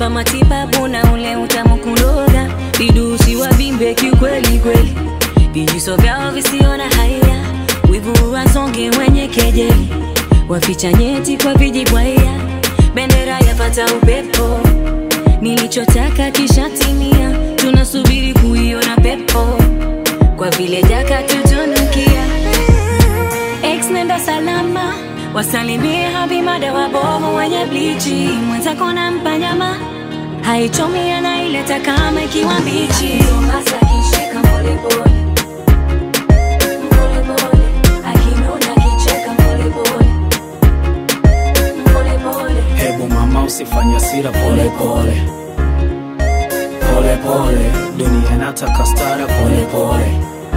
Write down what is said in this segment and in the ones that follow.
Kunipa matibabu na ule utamu kuloga. Vidusi wa bimbe kiukweli kweli. Vijiso vyao visiona haya. Wivu wasonge wenye kejeli. Waficha nyeti kwa vijibwaya. Bendera yapata upepo. Nilichotaka kishatimia. Tunasubiri kuiona pepo. Kwa vile jaka tutunukia. Ex nenda salama. Wasalimie habimada wabovu wenye blichi. Mwenzako nampa nyama. Haichomi anaileta kama ikiwa mbichi. Masa kishika pole pole. Pole pole. Akinona kicheka pole pole. Pole pole. Hebu mama usifanye hasira pole pole. Pole pole. Dunia inataka stara pole pole.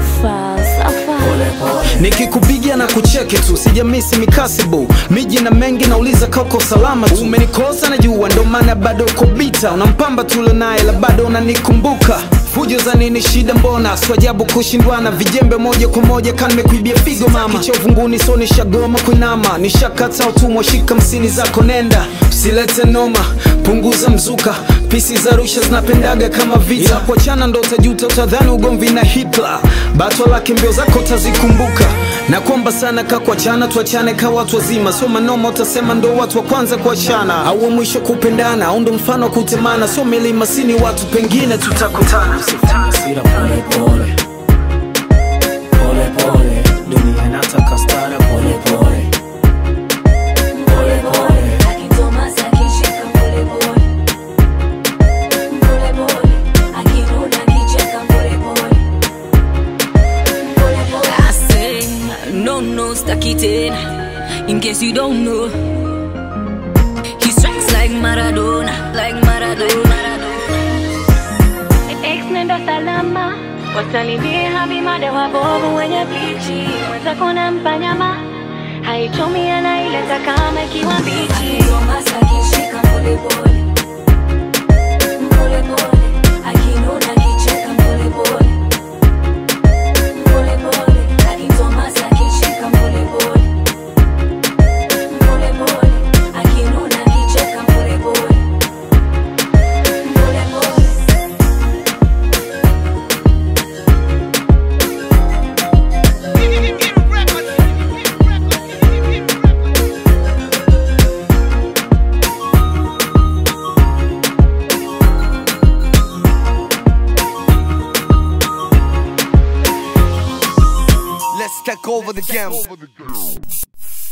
Nikikupigia na kucheke tu, sijamisi mikasibu. Miji na mengi nauliza kauko salama tu. Umenikosa na jua ndo maana bado uko bita. Unampamba tule naye la bado unanikumbuka. Fujo za nini shida mbona, swajabu kushindwana. Vijembe moja kwa moja kan mekuibia figo mama. Kichovu nguni so nishagoma kuinama. Nishakata utumwa shika msini zako nenda. Usilete noma, punguza mzuka. Pisi za rusha zinapendaga kama vita. Kuachana ndo utajuta utadhani ugomvi na Hitler. Bato lake mbio zako utazikumbuka. Na kuomba sana kakuachana tuachane ka watu wazima. So manoma utasema ndo watu wa kwanza kuachana. Au mwisho kupendana, au ndo mfano kutemana. So milima sini watu pengine tutakutana. Usifanye hasira pole pole. Pole pole. Dunia inataka stara pole pole. Pole pole. Akitoma sakishika pole pole. Pole pole. Akinona kicheka pole pole. Pole pole. I say no staki tena. In case you don't know, he strikes like Maradona, like Maradona. Ex nenda salama. Wasalimie habimada wabovu wenye blichi. Mwenzako nampa nyama. Haichomi anaileta kama ikiwa mbichi. Masa kishika pole pole. Pole pole. Akinona kicheka pole pole. Pole pole. Akitomasa kishika pole pole. Pole pole. Akinona kicheka pole pole. Pole pole. Let's take over the game.